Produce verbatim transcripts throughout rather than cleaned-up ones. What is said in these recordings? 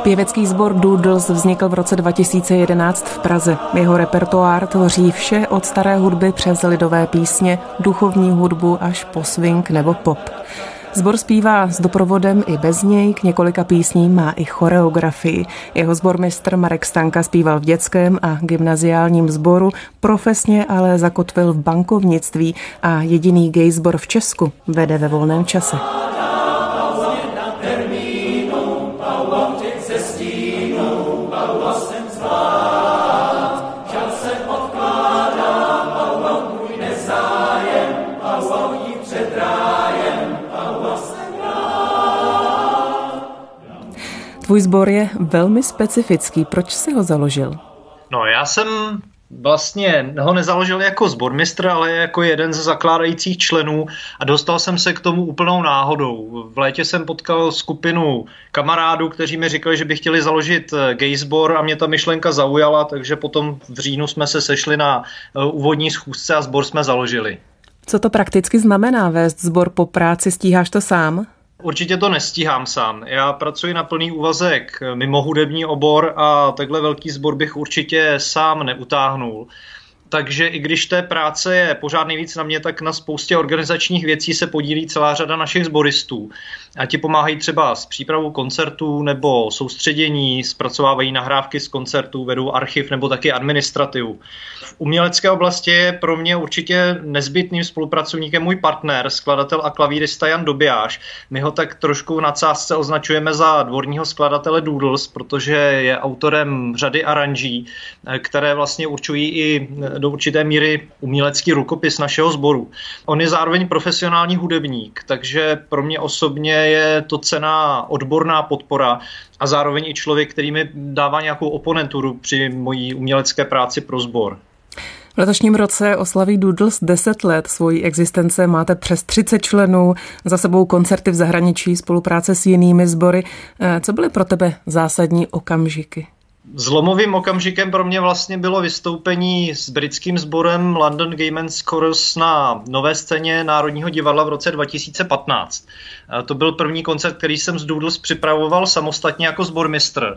Pěvecký sbor Doodles vznikl v roce dva tisíce jedenáct v Praze. Jeho repertoár tvoří vše od staré hudby přes lidové písně, duchovní hudbu až po swing nebo pop. Sbor zpívá s doprovodem i bez něj, k několika písním má i choreografii. Jeho sbormistr Marek Stanka zpíval v dětském a gymnaziálním sboru, profesně ale zakotvil v bankovnictví a jediný gay sbor v Česku vede ve volném čase. Tvůj sbor je velmi specifický. Proč jsi ho založil? No, já jsem vlastně ho nezaložil jako sbormistr, ale jako jeden ze zakládajících členů a dostal jsem se k tomu úplnou náhodou. V létě jsem potkal skupinu kamarádů, kteří mi říkali, že by chtěli založit gay sbor a mě ta myšlenka zaujala, takže potom v říjnu jsme se sešli na úvodní schůzce a sbor jsme založili. Co to prakticky znamená vést sbor po práci? Stíháš to sám? Určitě to nestíhám sám. Já pracuji na plný úvazek mimo hudební obor a takhle velký sbor bych určitě sám neutáhnul. Takže i když té práce je pořád nejvíc na mě, tak na spoustě organizačních věcí se podílí celá řada našich sboristů. A ti pomáhají třeba s přípravou koncertů nebo soustředění, zpracovávají nahrávky z koncertů, vedou archiv nebo taky administrativu. V umělecké oblasti je pro mě určitě nezbytným spolupracovníkem můj partner, skladatel a klavírista Jan Dobijáš. My ho tak trošku v nadsázce označujeme za dvorního skladatele Doodles, protože je autorem řady aranží, které vlastně určují i do určité míry umělecký rukopis našeho sboru. On je zároveň profesionální hudebník, takže pro mě osobně je to cenná odborná podpora a zároveň i člověk, který mi dává nějakou oponenturu při mojí umělecké práci pro sbor. V letošním roce oslaví Doodles deset let svojí existence, máte přes třicet členů, za sebou koncerty v zahraničí, spolupráce s jinými sbory. Co byly pro tebe zásadní okamžiky? Zlomovým okamžikem pro mě vlastně bylo vystoupení s britským sborem London Gay Men's Chorus na Nové scéně Národního divadla v roce dva tisíce patnáct. To byl první koncert, který jsem z Doodles připravoval samostatně jako sbormistr.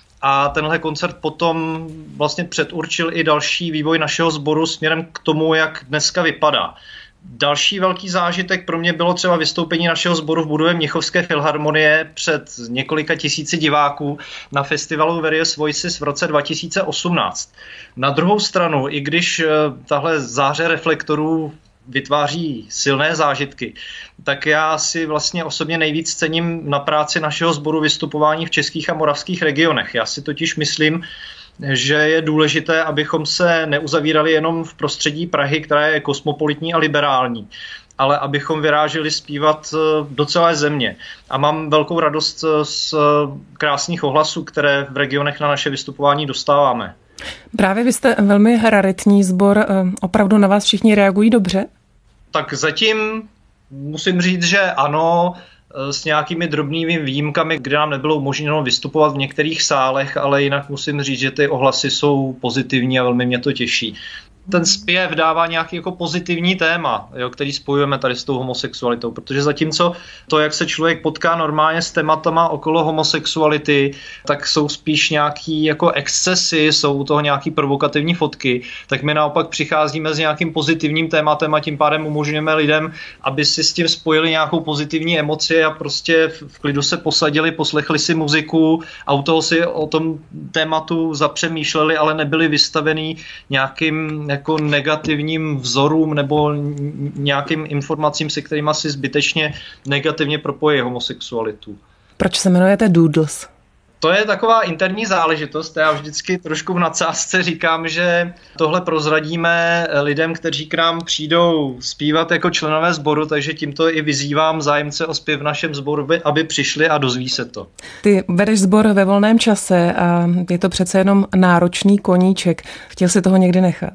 A tenhle koncert potom vlastně předurčil i další vývoj našeho sboru směrem k tomu, jak dneska vypadá. Další velký zážitek pro mě bylo třeba vystoupení našeho sboru v budově Mnichovské filharmonie před několika tisíci diváků na festivalu Various Voices v roce dva tisíce osmnáct. Na druhou stranu, i když tahle záře reflektorů vytváří silné zážitky, tak já si vlastně osobně nejvíc cením na práci našeho sboru vystupování v českých a moravských regionech. Já si totiž myslím, že je důležité, abychom se neuzavírali jenom v prostředí Prahy, která je kosmopolitní a liberální, ale abychom vyráželi zpívat do celé země. A mám velkou radost z krásných ohlasů, které v regionech na naše vystupování dostáváme. Právě vy jste velmi raritní sbor, opravdu na vás všichni reagují dobře? Tak zatím musím říct, že ano, s nějakými drobnými výjimkami, kde nám nebylo umožněno vystupovat v některých sálech, ale jinak musím říct, že ty ohlasy jsou pozitivní a velmi mě to těší. Ten zpěv dává nějaký jako pozitivní téma, jo, který spojujeme tady s tou homosexualitou, protože zatímco to, jak se člověk potká normálně s tématama okolo homosexuality, tak jsou spíš nějaký jako excesy, jsou u toho nějaký provokativní fotky, tak my naopak přicházíme s nějakým pozitivním tématem a tím pádem umožňujeme lidem, aby si s tím spojili nějakou pozitivní emoci a prostě v klidu se posadili, poslechli si muziku a u toho si o tom tématu zapřemýšleli, ale nebyli vystavený nějakým jako negativním vzorům nebo nějakým informacím, se kterými si zbytečně negativně propojí homosexualitu. Proč se jmenujete Doodles? To je taková interní záležitost. Já vždycky trošku v nadsázce říkám, že tohle prozradíme lidem, kteří k nám přijdou zpívat jako členové sboru, takže tímto i vyzývám zájemce o zpěv v našem sboru, aby přišli a dozví se to. Ty vedeš sbor ve volném čase a je to přece jenom náročný koníček. Chtěl si toho někdy nechat?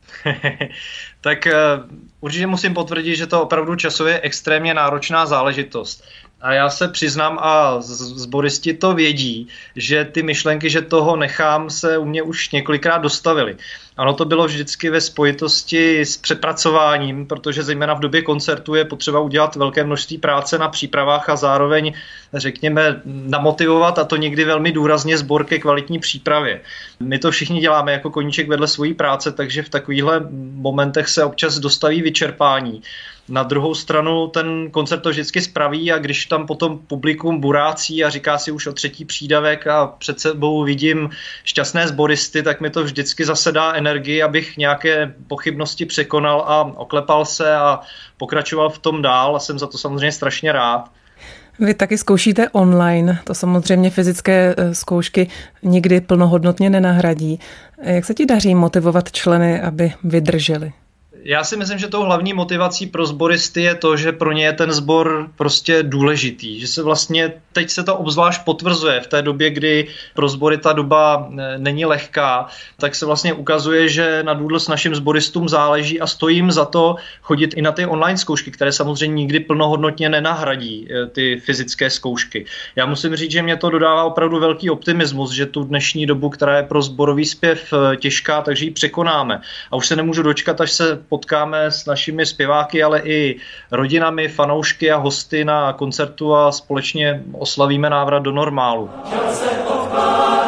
Tak určitě musím potvrdit, že to opravdu časově extrémně náročná záležitost. A já se přiznám, a sboristi to vědí, že ty myšlenky, že toho nechám, se u mě už několikrát dostavily. Ano, to bylo vždycky ve spojitosti s přepracováním, protože zejména v době koncertu je potřeba udělat velké množství práce na přípravách a zároveň, řekněme, namotivovat, a to někdy velmi důrazně, sbor ke kvalitní přípravě. My to všichni děláme jako koníček vedle svojí práce, takže v takovýchhle momentech se občas dostaví vyčerpání. Na druhou stranu ten koncert to vždycky spraví a když tam potom publikum burácí a říká si už o třetí přídavek a před sebou vidím šťastné sboristy, tak mi to vždycky zase dá energii, abych nějaké pochybnosti překonal a oklepal se a pokračoval v tom dál, a jsem za to samozřejmě strašně rád. Vy taky zkoušíte online, to samozřejmě fyzické zkoušky nikdy plnohodnotně nenahradí. Jak se ti daří motivovat členy, aby vydrželi? Já si myslím, že tou hlavní motivací pro sboristy je to, že pro ně je ten sbor prostě důležitý. Že se vlastně, teď se to obzvlášť potvrzuje v té době, kdy pro sbory ta doba není lehká, tak se vlastně ukazuje, že na Doodles našim sboristům záleží a stojí jim za to chodit i na ty online zkoušky, které samozřejmě nikdy plnohodnotně nenahradí ty fyzické zkoušky. Já musím říct, že mě to dodává opravdu velký optimismus, že tu dnešní dobu, která je pro sborový zpěv těžká, takže ji překonáme. A už se nemůžu dočkat, až se potkáme s našimi zpěváky, ale i rodinami, fanoušky a hosty na koncertu a společně oslavíme návrat do normálu.